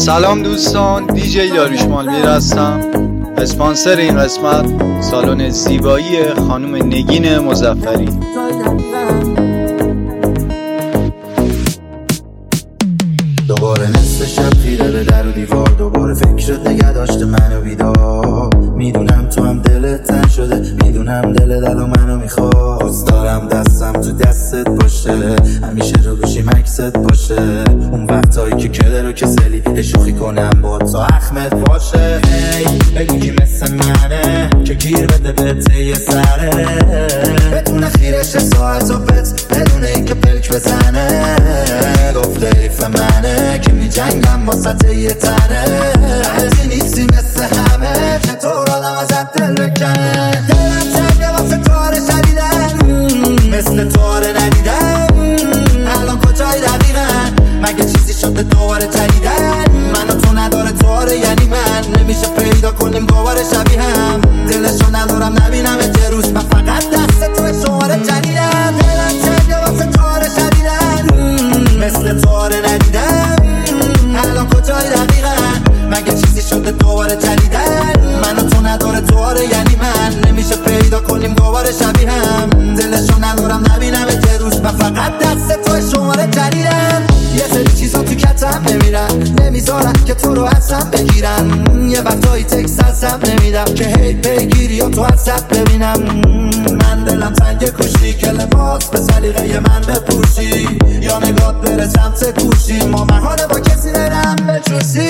سلام دوستان، دیجی داریوش مالمیر هستم. اسپانسر این قسمت سالن زیبایی خانم نگین مظفری. دوباره نصف شب خیره به در و دیوار، دوباره فکرت نگه داشته منو بیدار. میدونم تو هم دلت تن شده، میدونم دلت الان منو میخواد. دوست دارم دستم تو دستت باشه، همیشه رو گوشیم عکست باشه. اون وقتایی که کله رو کسلی شوخی کنم با تا اخمت باشه. بگو کی مثل منه که گیر بده به یه سره، بتونه خیرش ساعت و بت بدونه این که پلک بزنه. گفته ایف منه که می جنگم با سطح یه تنه. هرچی نیستی مثل همه، چطور آدم ازت دل بکنه. دلم تنگه واسه تاره شدیدن، مثل تاره ندیدن. الان کجایی دقیقا؟ مگه چیزی شده دوباره جدیدن؟ من و تو نداره تاره یعنی من، نمیشه پیدا کنیم دوباره شبیه هم. دلشو ندارم نبینم یه روز، من فقط دست توی شماره جدیدم. دلم تنگه واسه تاره شدیدن، مثل تاره ندیدن. الان کجایی دقیقا؟ مگه چیزی شده دوباره جدیدن؟ من و تو نداره تاره یعنی من، نمیشه پیدا کنیم دوباره شبیه هم. دلشو ندارم نبینم یه روز، من فقط دست توی شماره جدیدم. یه سری چیزا تو کتم نمیرن، نمیذارن که تو رو ازم بگیرن. یه وقتایی تکس ازم نمیدم که هی بگیری یا تو ازت ببینم. من دلم تنگ کشتی که لباس به سلیقه من بپوشی، یا نگات بره سمت گوشی. ما محاله با کسی برم بجوشی.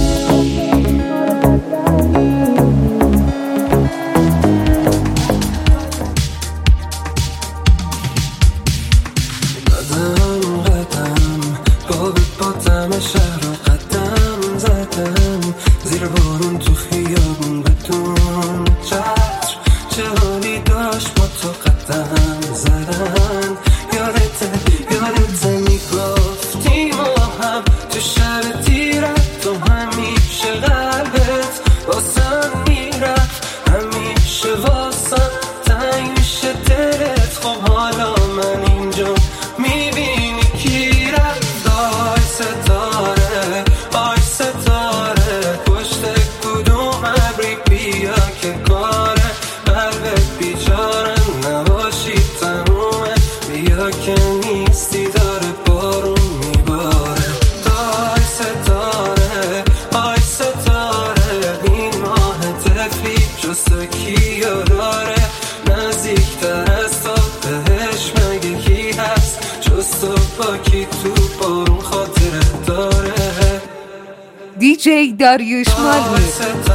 دیجی داریوش مالمیر.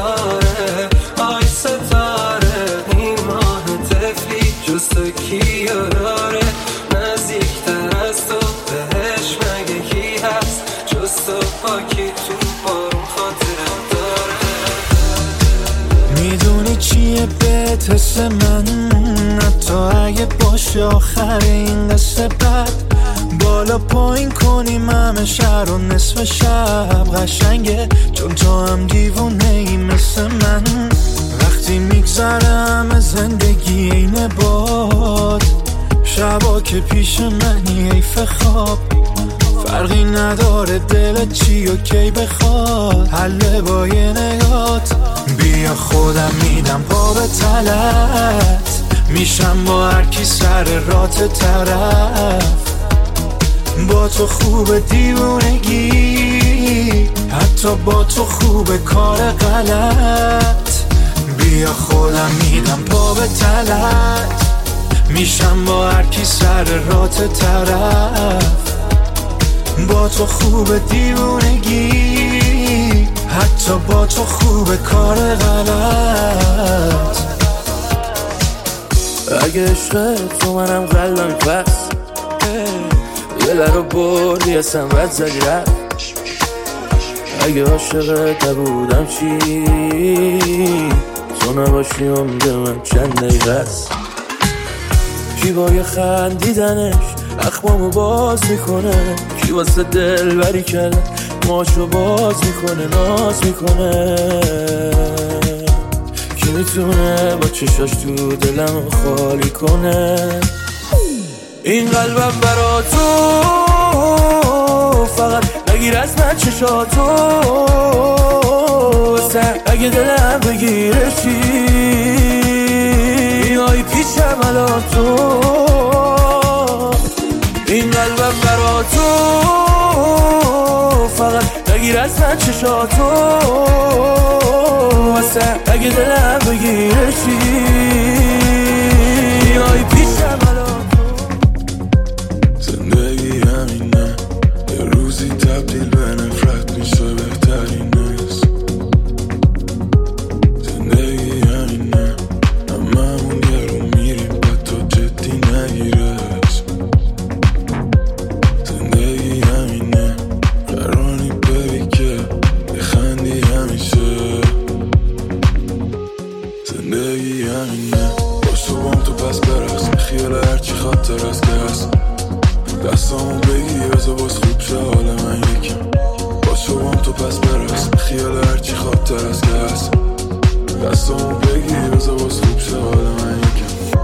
آی ستاره این ماه تفلی جز تو کی داره، نزدیکتر از تو بهش مگه کی هست جز تو پاکی تو بارون خاطره داره. میدونی چیه بهت حس من، حتی اگه باشه آخر این قصه بد. بالا پایین کنیم همه شهر و نصف شب قشنگه، چون تو هم دیوونه ای مثل من. وقتی میگذره همه زندگی اینه باد، شبا که پیش منی حیف خواب. فرقی نداره دلت چی و کی بخواد، حله با یه نگات. بیا خودم میدم پا به تلت، میشم با هر کی سر رات طرف. با تو خوب دیوونگی، حتی با تو خوب کار غلط. بیا خودم میدم پا به تلت، میشم با هر کی سر رات طرف. با تو خوب دیوونگی، حتی با تو خوب کار غلط. اگه عشق تو منم قلبم پس، دل رو بردی اصلا رد زدی رفت. اگه عاشقت نبودم چی، تو نباشی عمر من چند دقیقه است. کی با یه خندیدنش اخمامو باز میکنه، کی واسه دل بری کرده ماشو باز میکنه ناز میکنه. کی میتونه با چشاش تو دلم خالی کنه. این قلبم برا تو فقط نگیر از من چشاتو اگه دلم بگیره چی میای پیشم الان تو این قلبم برا تو فقط نگیر از من چشاتو اگه دلم بگیره چی میای پیشم الان تو زندگی همینه یه روزی تبدیل به نفرت میشه بهترین است زندگی همینه هممون یه رو میریم بعد تو جدی نگیرش زندگی همینه قرانی ببی که بخندی همیشه زندگی همینه باشو بام تو پس برقص خیال هرچی خاطر از که هست دستامو بگی بذار باز خوب شه حال من یکم باشو بام تو پس برقص خیال هرچی خاطر از که هست دستامو بگی بذار باز خوب شه حال من یکم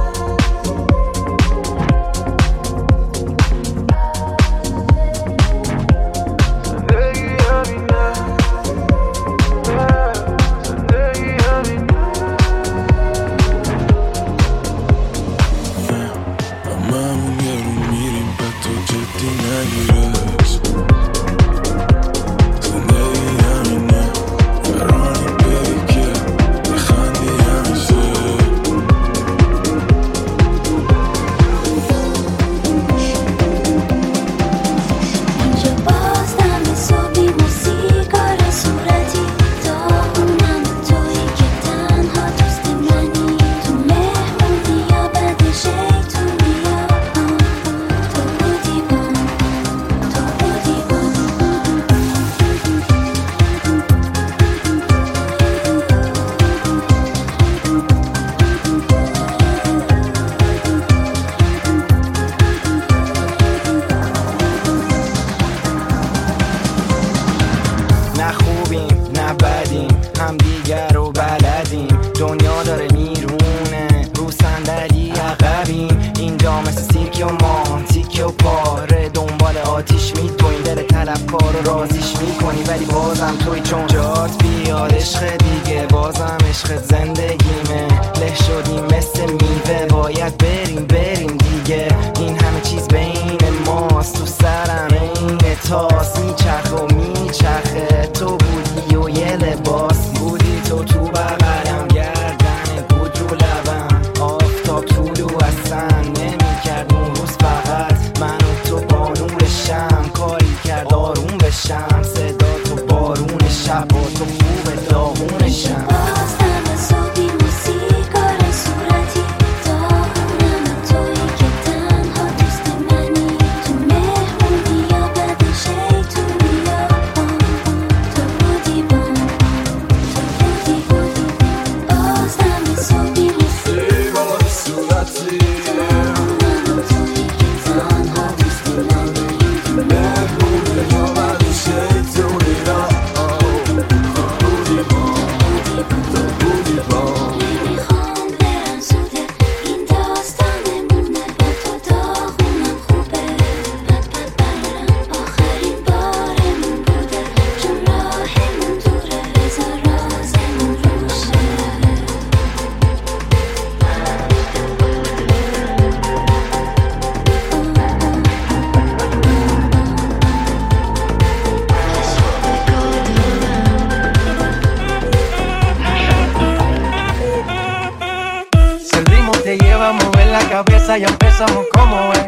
Ya empezamos como es.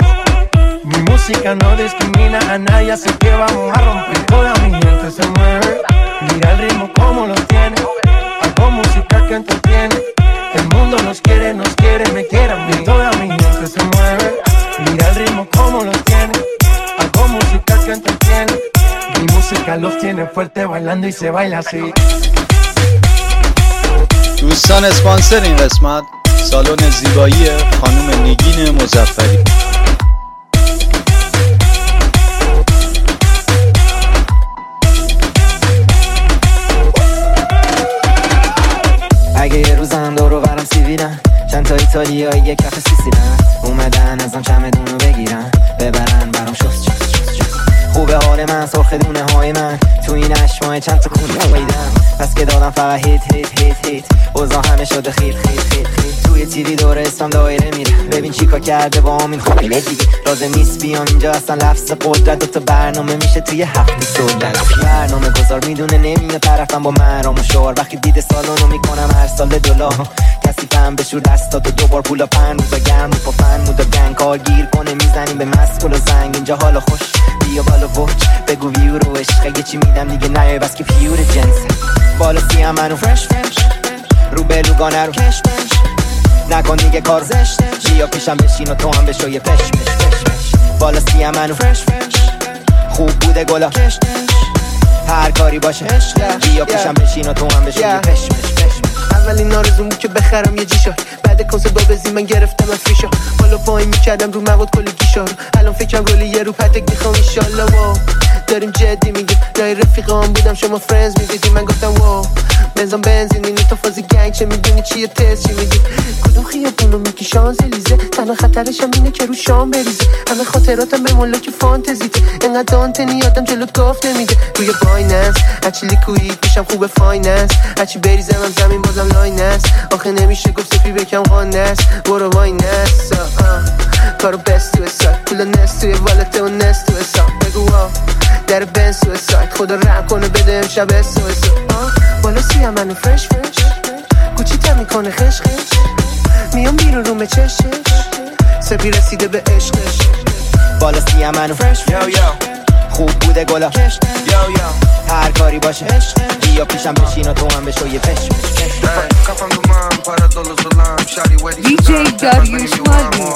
Mi música no discrimina a nadie, así que vamos a romper. Toda mi gente se mueve. Mira el ritmo como lo tiene. Hago música que entretiene. El mundo nos quiere, me quiere a mí. Toda mi gente se mueve. Mira el ritmo como lo tiene. Hago música que entretiene. Mi música los tiene fuerte bailando y se baila así. دوستان اسپانسر این قسمت سالن زیبایی خانم نگین مظفری. اگه یه روزم دور و برم سیبیلن چند تا ایتالیایی یک کف سیسیلن اومدن ازم چمدونو بگیرن ببرن برام شست خوبه حال دل من، سرخ دونه های من، تو این اشمای چند تا کونه قیدم، پس که دادم فقط هیت هیت هیت هیت، اوضاع همه شده خیل خیل خیل خیل. توی تیوی دور اسمم دایره میره، ببین چیکار کرده با همین خونه دیگه. لازم نیست بیام اینجا اصلا لفظ قدرت، دوتا برنامه میشه توی هفته سولت. برنامه گذار میدونه نمیاد طرفم با مرام و شعار، وقتی دیده سالونو میکنم هر سال دلار. کسی فهم بشور دستاتو دوبار پولا پن روزا گرم و پفن مودا گنگ کار گیر کنه میزنیم به مسکول و زنگ. اینجا حالا خوش بیا بالا وچ بگو ویو رو عشق، اگه چی میدم دیگه نیای بس که پیور جنسه. بالا سیم منو فرش فرش رو بلوگانه رو کش بش، نکن دیگه کار زشته، بیا پیشم بشین و تو هم بشو یه پش مش پش مش. بالا سیم منو فرش فرش خوب بوده گلا کش هر کاری باشه بیا پیشم بشین و تو هم بشو یه پش مش پش مش. اولین آرزوم بود که بخرم یه جیشا، بعد کنسرت با بزین من گرفتم از فیشا، بالا پایین میکردم رو مغود کلی گیشا رو، الان فکرم رولی یه رو پتک میخوام ایشالله. واو داریم جدی میگیم لای رفیقام بودم شما فرنز میدیدی، من گفتم واو بنزام بنزینی نی تو فازی گنگ چه میدونی چیه تست چی میگی. کدوم خیابونو میگی شانزلیزه، تنها خطرش هم اینه که رو شام بریزه، همه خاطراتم به ملاک فانتزیته، انقدر دانتنی آدم جلو گاف نمیده. روی بایننس هرچی لیکوید میشم خوب فایننس، هرچی بریزم هم زمین بازم لاینس، آخه نمیشه گفت سفی بکم قانس. برو واینس کارو بست تو حساب، پولا نست توی والته و نست تو حساب، بگو واو در بنز تو حساب، خدا رحم کنه بده امشب اس تو حساب. بالا سیم منو فرش فرش گوچی تم میکنه خش خش، میام بیرون رو چش چش، سپی رسیده به عشقش. بالا سیم منو فرش فرش خوب بوده گلا کش هر کاری باشه بیا پیشم بشین و تو هم بشو یه پش دیجی داریوش مالمی.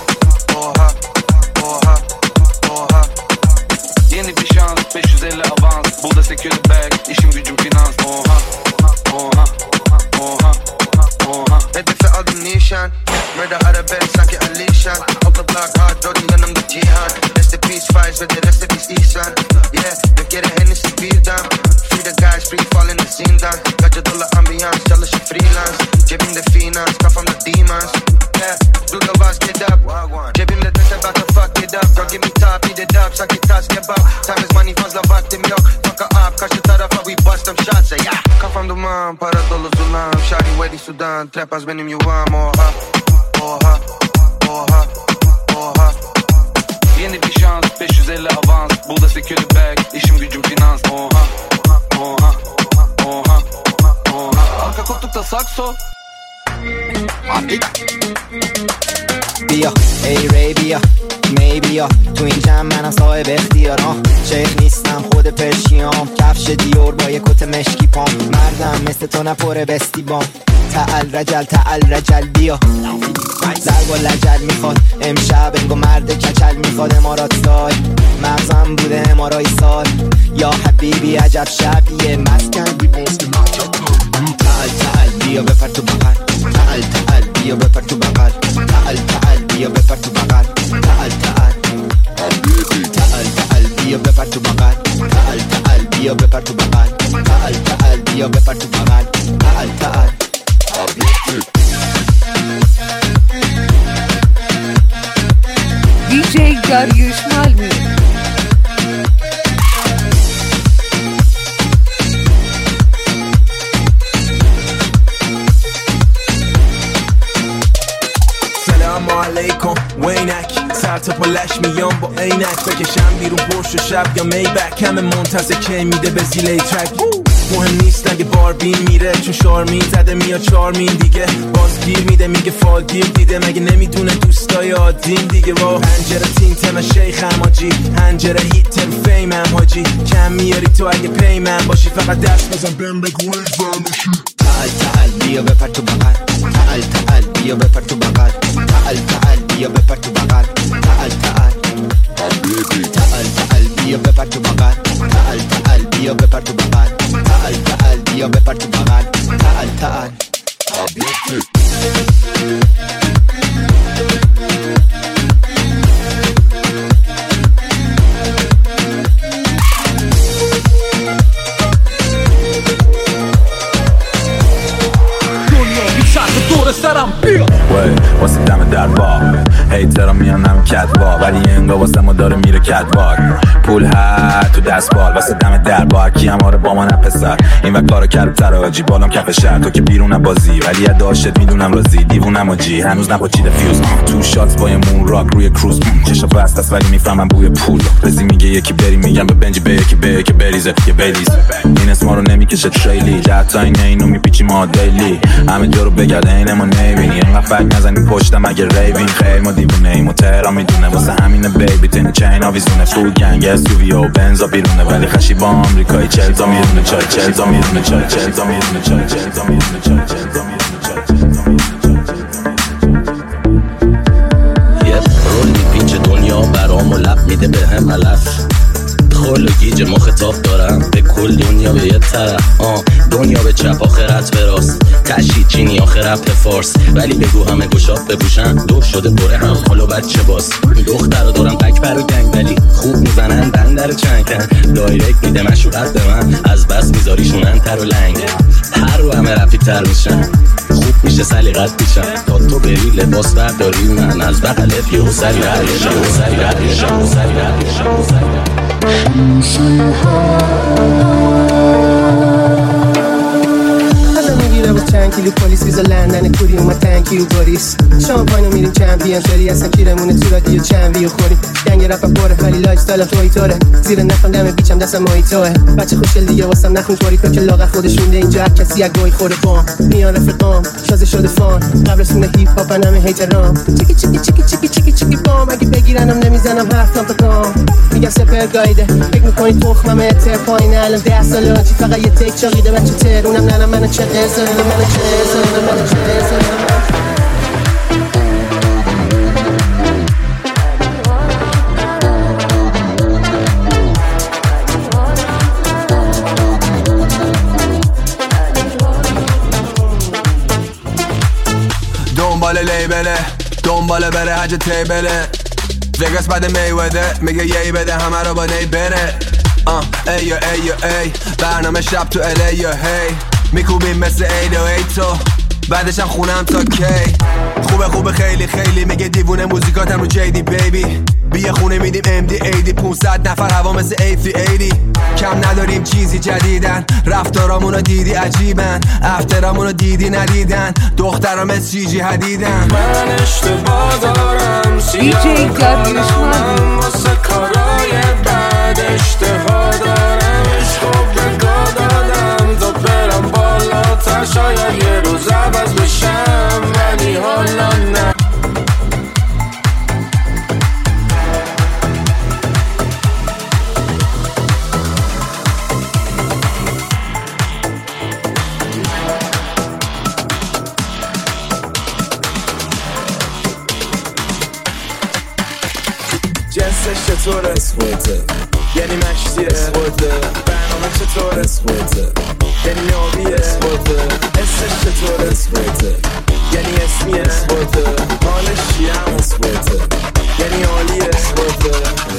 Yeni bir şans 550 avans, burada secure bag, işim gücüm finans. Oha oha oha oha. Hedefe aldım nişan, murder arabesk sanki Alişan. Off the block hard, dördün yanımda Cihan. Rest in peace Faiz ve de rest in peace İhsan. Yeah, dök yere Hennessy birden. Free the guys, free falling the zindan. Kaça dolar ambiyans, çalışır freelance. Cebimde finans, kafamda demons. Yeah, do the vaz get up. Cebimde dese about to fuck it up. Girl give me top, eat it up, sanki tas kebap. Time is money fazla vaktim yok. Fuck up, karşı tarafa we bust them shots. Yeah, kafam duman, para dolu zulam. Shawty ready Sudan, trap az benim yuvam. Oha, oha, oha, oha. Yeni bir şans 550 avans, burada secure bag, işim gücüm finans. Oha oha oha oha. Arka koltukta sakso. بیا ای ری بیا می بیا تو این جمع منم صاحب اختیارم، شیخ نیستم خود پرشیام، کفش دیور با یک کت مشکی پام، مردم مثل تو نپره بستی بام. تعال رجل بیا ضرب و لجل میخواد امشب انگو مرد کچل میخواد امارات سال، مغزم بوده امارای سال. یا حبیبی عجب شبیه مسکن بی بست تعال بیا بپر تو بغل، تعال بیا بپر تو بغل، تعال بیا بپر تو بغل، تعال بیا بپر تو بغل، تعال بیا بپر تو بغل، تعال بیا بپر تو بغل، تعال دیجی داریوش مالمی. سلام علیکم وینک، سر تا پلش میام با عینک، بکشم بیرون پرش و شب یا میبک، همه منتظر کی میده به زیله ترک. مهم نیست اگه باربین میره چون شارمین زده میاد چارمین دیگه، باز گیر میده میگه فالگیر دیده، مگه نمیدونه دوستای عادیم دیگه. با هنجره تینت من شیخم حاجی، هنجره هیتر فیمم حاجی، کم میاری تو اگه پیمم باشی، فقط دست بزن بهم بگو ای فرموشی. تعال بیا بپر تو بغل، تعال بیا بپر تو بغل، تعال بیا بپر تو بغل، تعال بیا بپر تو بغل، تعال بیا بپر تو بغل، تعال بیا بپر تو بغل، تعال واسه دم در با هیترا میان هم کدوا ولی انگا واسه ما داره میره کدوار پول هر تو دستبال واسه دم دربار کی هم آره با من پسر این وقت کارو کرد تراجی بالام کف شهر تو که بیرون بازی ولی یه داشت میدونم رازی دیوونم و جی هنوز نپاچیده فیوز تو شات با یه مون راک روی کروز چشا بست است ولی میفهمم بوی پول رزی میگه یکی بری میگم به بنجی به یکی به که بریزه یه بریز این اسما رو نمیکشه تریلی حتی اینو میپیچی ما دیلی همه جا رو بگرده این ما نمیبینی اینقدر فک نزنی پشتم اگه ریوین خیلی ما دیوونه ایم و تهران میدونه واسه همینه بیبی تین چین آویزونه فود گنگ SUV و بنزا بیرونه ولی خشی با آمریکایی چلزا میدونه چای چلزا میدونه چای چلزا میدونه چای چلزا میدونه چای چلزا میدونه چای چلزا یه رول میپیچه دنیا برام و لب میده به هم علف خول و گیج ما خطاب دارم به کل دنیا به یه طرف دنیا به چپ آخرت به راست تشی چینی آخرت به فارس ولی بگو همه گشاد بپوشن دور شده بره هم حالا بچه باز دختر رو دارم تکبر و گنگ ولی خوب میزنن بندر چنکن دایرکت میده مشورت به من از بس میذاریشونن تر و لنگ هر رو همه رفیق تر میشن خوب میشه سلیقت پیشن تا تو بری لباس برداری من از بغلت یه سری رد میشم سری رد میشم سری رد میشم ازم میگیره با چند کیلو پلیس ویزا لندن کوری اومد تنکیو باریس شامپاینو میریم چمپیون داری اصلا کیرمونه تو رادیو چند ویو خوریم گنگ رپ باره ولی لایف استایل توی طوره زیر نخوام دم بیچم دستم مایتوه بچه خوشگل دیگه واسم نخون طوری که لاغر خودشون ده اینجا کسی از گوی خوره بام میان رفقام شازه شده فان قبرسون هیپ هاپ همه هیترام چیکی چیکی چیکی چیکی چیکی چیکی بام اگه بگیرنم نمیزنم حرف نام تکام میگم سپر گایده فکر میکنی تخمم اتر پایین الان 10 ساله چی فقط یه تک چاقیده بچه ترونم نه منو چه قصه منو چه قصه منو چه قصه دنبال لیبله دنبال بره حج تیبله وگاس بعد میوده میگه یی بده همه رو با نی بره ای ای برنامه شب تو الی یا هی میکوبیم مثل ایدو ایتو بعدش هم خونم تا کی خوبه خیلی خیلی میگه دیوونه موزیکاتم رو جیدی بیبی بیه خونه میدیم MD80 500 نفر هوا مثل A380 کم نداریم چیزی جدیدن رفتارامونو دیدی عجیبن افترامونو دیدی ندیدن دخترام مثل جیجی حدیدن من اشتباه دارم سیاه کارم واسه کارای بد اشتها دارم عشقو بگاه دادم تا برم بالاتر شاید یه روز عوض بشم ولی حالا نه جنسش چطور اسخوته یعنی مشتی اسخوته برنامه چطور اسخوته یعنی نابی اسخوته اسمش چطور اسخوته یعنی اسمی اسخوته حالش چی هم اسخوته یعنی عالی اسخوته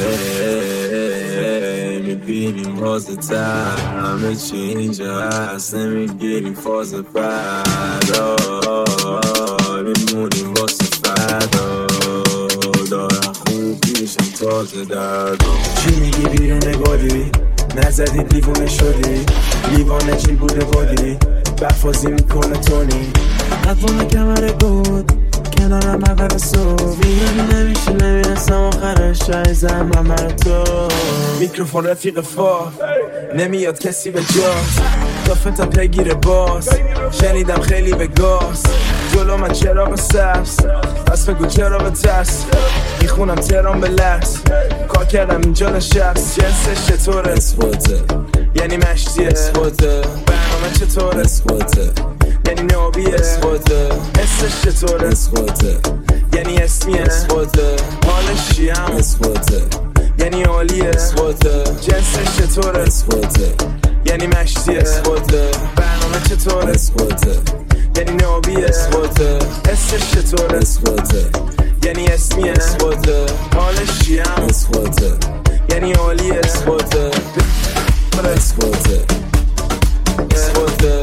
میبینیم واسه تر همه چی اینجا هست نمیگیریم فاز فردا میمونیم واسه فردا دارم خوب میشم تازه دردم چی میگی بیرون گادی نزدی دیوونه شدی لیوانه چی بوده بادی بفازی میکنه تونی قطعونه کمره بود کنارم اول صبح بیرون نمیشه نمیرسم آخرش عیزم همه تو میکروفون رفیق فا نمیاد کسی به جاست دافتم پیگیر باز شنیدم خیلی به گاز جلو من چراغ سبز پس بگو چرا به ترس میخونم تهران به لرز کار کردم اینجا نشست جنسش چطور اسخوته یعنی مشتی اسخوته برنامه چطور اسخوته یعنی نابی اسخوته اسمش چطور اسخوته یعنی اسمی اسخوته حالش چی هم اسخوته یعنی عالی اسخوته جنسش چطور اسخوته یعنی مشتی اسخوته برنامه چطور اسخوته یعنی نابی اسخوته اسمش چطور اسخوته یعنی اسمی اسخوته حالش چی هم اسخوته یعنی عالی اسخوته اسخوته اسخوته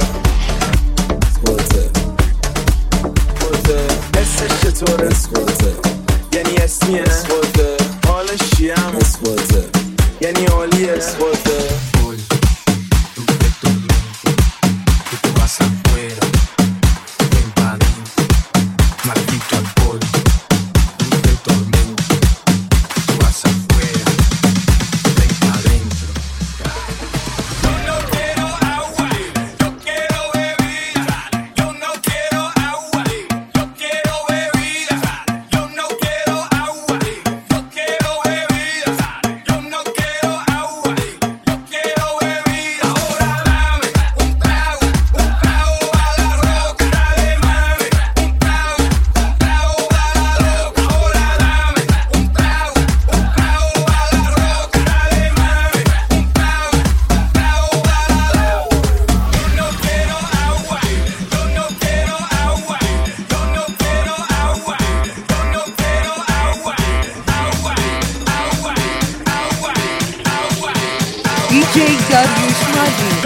اسخوته اسمش چطور اسخوته یعنی اسمیه اسپورته حالش چیه هم اسپورته یعنی عالیه اسپورته DJ Dariush Malvi.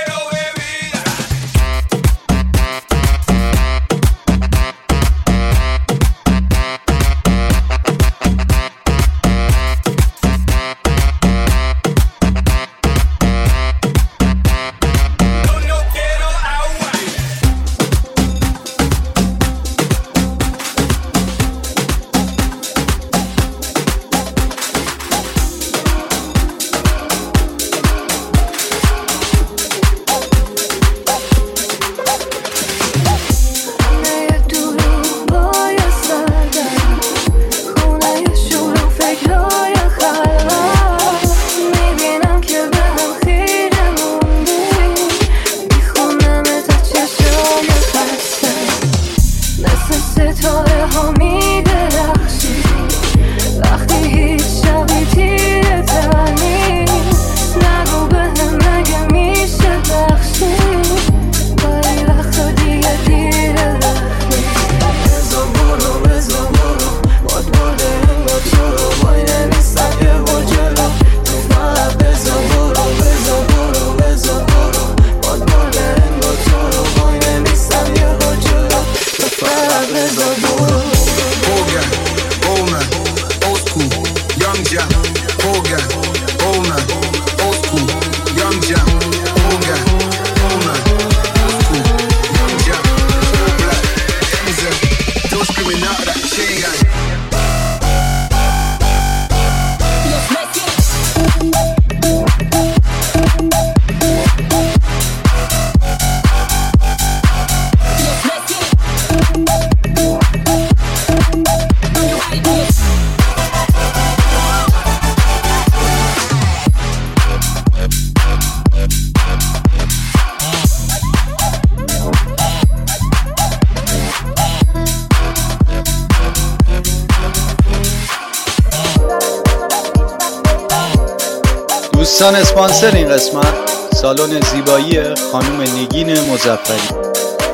دوستان اسپانسر این قسمت سالن زیبایی خانم نگین مظفری.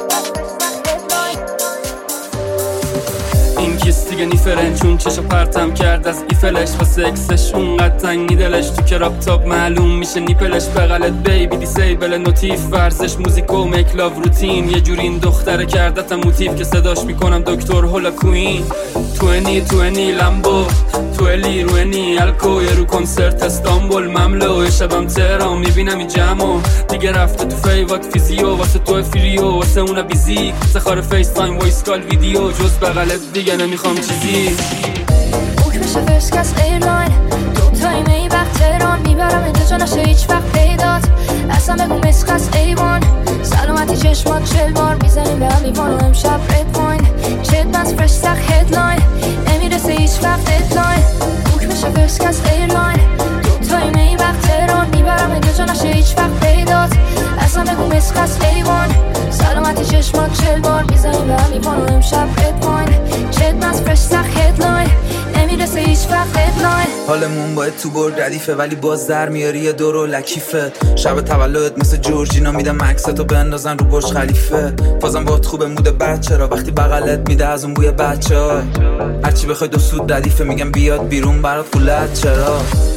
این کیست دیگه نیفرن چون چشو پرتم کرد از ایفلش و سکسش اونقدر تنگی دلش تو کراب تاپ معلوم میشه نیپلش بغلت بیبی دیسیبل نوتیف ورزش موزیکو میک لاو روتین یه جوری این دختره کردتم موتیف که صداش میکنم دکتر هولا کوین 20 لامبو تولی روینی الکو یه رو کنسرت استانبول مملو شبم تهران میبینم این جمعو دیگه رفته تو فیوات فیزیو واسه تو فریو واسه اونا بیزی سخار فیس تایم وایس کال ویدیو جز بغلت دیگه نمیخوام چیزی بوک بشه فرست کس ایرلاین دو تایم ای وقت تهران میبرم اینجا جا نشه هیچ وقت پیدات اصلا بگو مسخص ایوان سلامتی چشمات 40 بار میزنیم به هم لیوان و امشب رد پوین چت بس فرش سخ هدلاین نمیرسه هیچ وقت ددلاین بوک بشه فرست کس ایرلاین دو تایم ای وقت تهران میبرم اینجا جا نشه هیچ وقت پیدات اصلا بگو مسخص ایوان سلامتی چشمات 40 بار میزنیم به هم لیوان و امشب رد پوین چت بس فرش سخ هدلاین نمیرسه هیچ وقت ددلاین حالمون باید تو برد ردیفه ولی باز در میاری یه دور و لکیفت شب تولدت مثل جورجینا میدم عکستو بندازن رو برج خلیفه بازم باهات خوبه مود بچه را وقتی بغلت میده از اون بوی بچه ها هرچی بخوای دو سود ردیفه میگم بیاد بیرون برات قولت چرا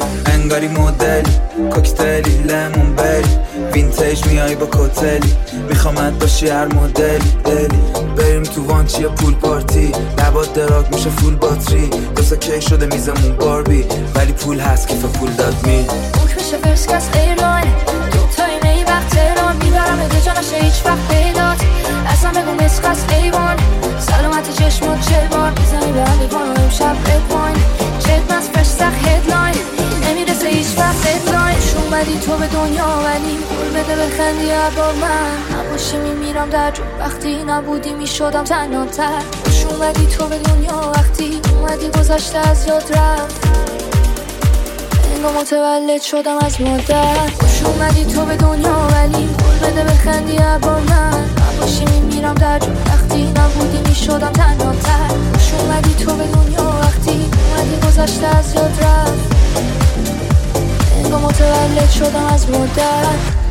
انگاری مدلی کوکتلی لمون بری وینتیج میای با کتلی میخوامت باشی هر مدلی دلی بریم تو وانچی یا پول پارتی لبات دراگ میشه فول باتری دوستا کیک شده میزمون باربی ولی پول هست کیف پول داد می بوک میشه فرست کس ایرلاین دوتایی نی وقت تهران میبرم به جا نشه هیچ وقت پیدات اصلا بگو مسخص ایوان سلامت چشمات چلبار میزنی به هم لیوان و امشب ادواین چت مست فرش سخ هدلاین نمیرسه هیچ وقت هدلاین اومدی تو به دنیا ولی قول بده بخندی با من نباشی میمیرم در جو وقتی نبودی میشدم تنها تر خوش اومدی تو به دنیا وقتی اومدی گذشته از یاد رفت انگار متولد شدم از مادر خوش اومدی تو به دنیا ولی قول بده بخندی با من نباشی میمیرم در جو وقتی نبودی میشدم تنها تر خوش اومدی تو به دنیا وقتی اومدی گذشته از یاد رفت انگار متولد شدم از مادر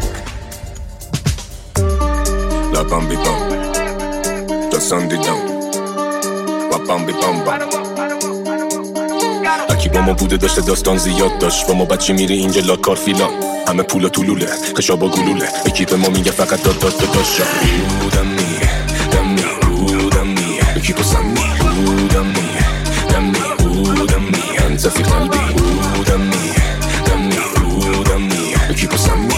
لبم بی بام دستان دیدم لبم بی بام اکی با ما بوده داشته داستان زیاد داشت با ما بچه میری اینجا لاکار فیلان همه پولا طولوله خشابا گلوله یکی به ما میگه فقط داد دمی یکی بسمی دمی انت فی قلبی دمی یکی بسمی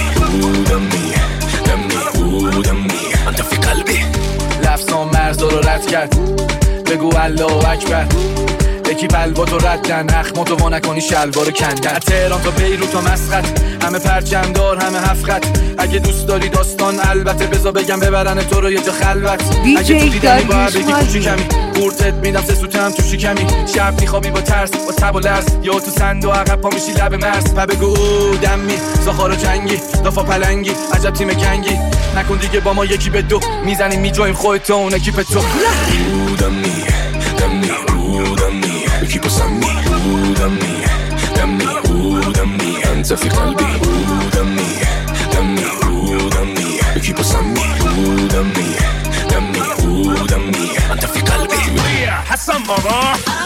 دمی انت فی قلبی لفظان مرزا رو رد کرد بگو الله اکبر یکی بلباتو ردن اخماتو وا نکنی شلوارو کندن تهران تا بیروت تا مسقط همه پرچمدار همه هفت اگه دوست داری داستان البته بذار بگم ببرن تو رو یه جا خلوت اگه تو دیدنی باید بگی کوچی کمی قورتت میدم سه سوته هم تو شکمی شب میخوابی با ترس با تب و لرز یا تو سند و عقب پا میشی لب مرز و بگو دمی زخارو جنگی دافا پلنگی عجب تیم گنگی نکن دیگه با ما یکی به دو میزنیم میجویم خودت اون اکیپ تو دمی یکی بسمی دمی انت فی قلبی دمی یکی بسمی دمی انت فی قلبی حسن بابا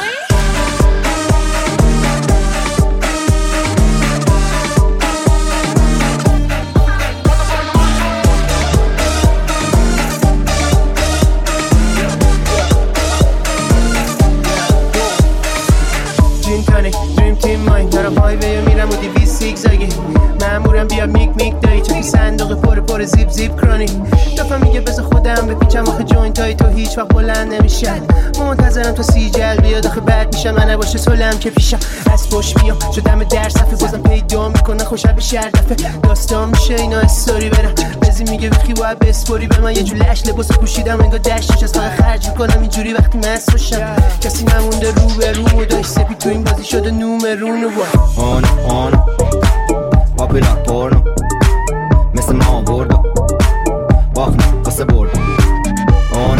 دریم تیم ماین دارم هایوی میرم و 200 زیگزاگی مامورم بیا میک دایی چه صندوق پر زیب کرانی دفعه میگه بذار خودم بپیچم آخه جوینتای تو هیچ وقت بلند نمیشن منتظرم تا سیجل بیاد آخه بد میشم من نباشه سلم که پیشم از پشت میام شدم در صفحه بازم پیدا میکنه خوشم به شهر دفعه داستان میشه اینا استوری برم بزی میگه بخی باید بسپوری به من یه جو لش لباس پوشیدم انگار دشتش از فقط خرج میکنم اینجوری وقتی مست باشم کسی نمونده رو به رو داشت سپی تو این بازی شده نومرونو آن پاپیلار پورنو مثل ما بردو باخنو قصه بردو آن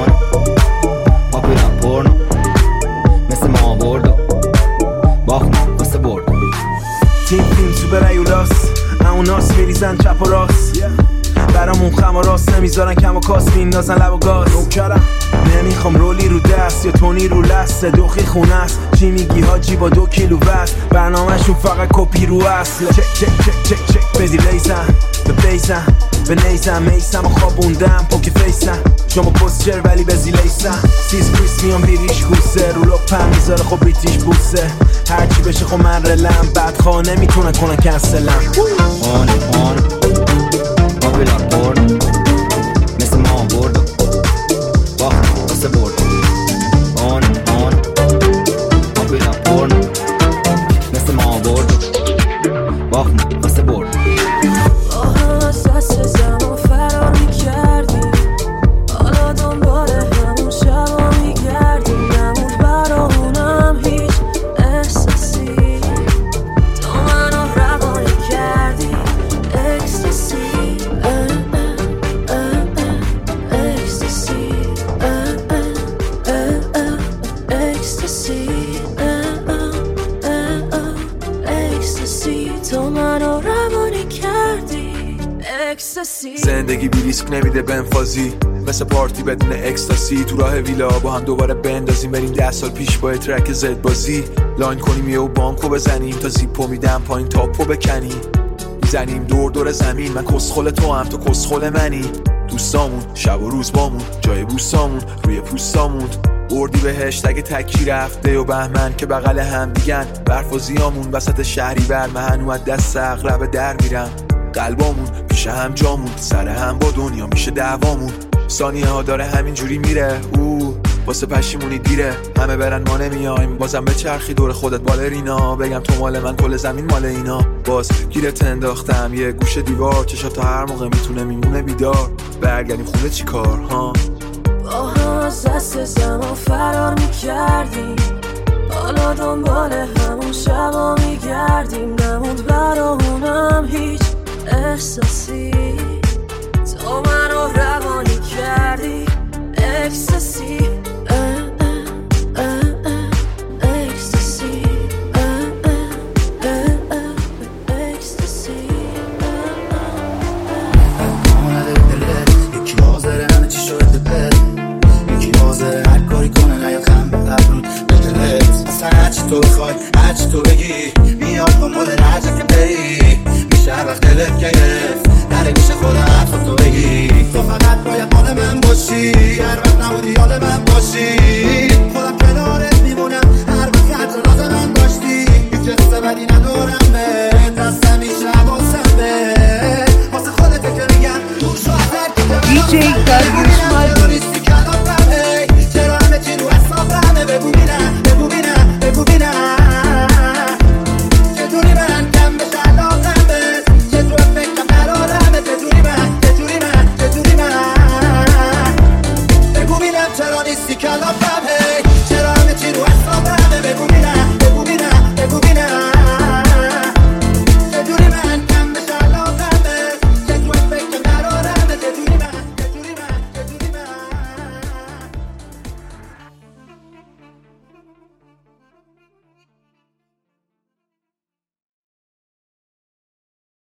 پاپیلار پورنو مثل ما بردو باخنو قصه بردو تیم تو برای اولاس اوناس میریزن چپ و راست برامون خم و راست نمیذارن کم و کاس میندازن لب و گاز نمیخوام رولی رو دست یا تونی رو لسته دوخی خونه است چی میگی حاجی با 2 کیلو وزن برنامهشون فقط کپی رو اصل چک بدی لیزن به بیزن به نیزم میسم و خوابوندم پوک فیسم شما پوستچر ولی بزی لیسم سیز کریس میام بیریش کوسه رو لپم میذاره خب بریتیش بوسه هرچی بشه خب من رلم بدخواه نمیتونن کنن کنسلم آن پاپیلار پورنو مثل ما بردو باخنو قصه بردو آن پاپیلار پورنو مثل ما بردو باخنو قصه بردو از دست زمان فرار میکردیم حالا دنبال همون شبا میگردیم نمود برامونم هیچ احساسی تو منو روانی کردی اکستاسی اکستاسی تو منو روانی کردی اکستاسی زندگی بی ریسک نمیده بنفازی مثل پارتی بدون اکستاسی، تو راه ویلا با هم دوباره بندازیم بریم 10 سال پیش با ترک زد بازی، لاین کنیم یه و بانکو بزنیم تا زیپو میدم پایین تاپو بکنیم، میزنیم دور دور زمین، من کسخل تو هم تو کسخل منی، دوستامون شب و روز بامون جای بوستامون روی پوستامون، بردی بهشت اگه تکی رفته و بهمن که بغل هم دیگن، برف و زیامون وسط شهری بر من هنو از دست اغلب در میرم، قلبامون پیش هم جامون سر هم با دنیا میشه دعوامون، ثانیه ها داره همینجوری میره واسه پشیمونی دیره، همه برن ما نمیایم، بازم به چرخی دور خودت بالرینا، بگم تو مال من کل زمین مال اینا، باز گیرت انداختم یه گوشه دیوار، چشات تا هر موقع میتونه میمونه بیدار، برگردیم خونه چی کار ها، با هم از دست زمان فرار میکردیم، حالا دنبال همون شبا میگردیم، نموند برامونم هیچ احساسی، تو منو روانی کردی اکستاسی، اکستاسی، اکستاسی. آمده به دلت یکی حاضره همه چی شده بد، یکی حاضره هر کاری کنه نیاد خم بپرود به دلت، اصلا هرچی تو بخوای هرچی تو بگی میاد دنبال هرچی که بری، میشه هر وقت دلت گرفت نره میشه خودم حرف تو بگی، تو فقط باید مال من باشی، هر وقت نبودی حال من باشی، خودم کنارت میمونم هر وقت حتی راز من داشتی، هیچ قصه بدی ندارم به دستم میشه حواسم به واسه خودت که میگم دوش و هر DJ Darius Malvi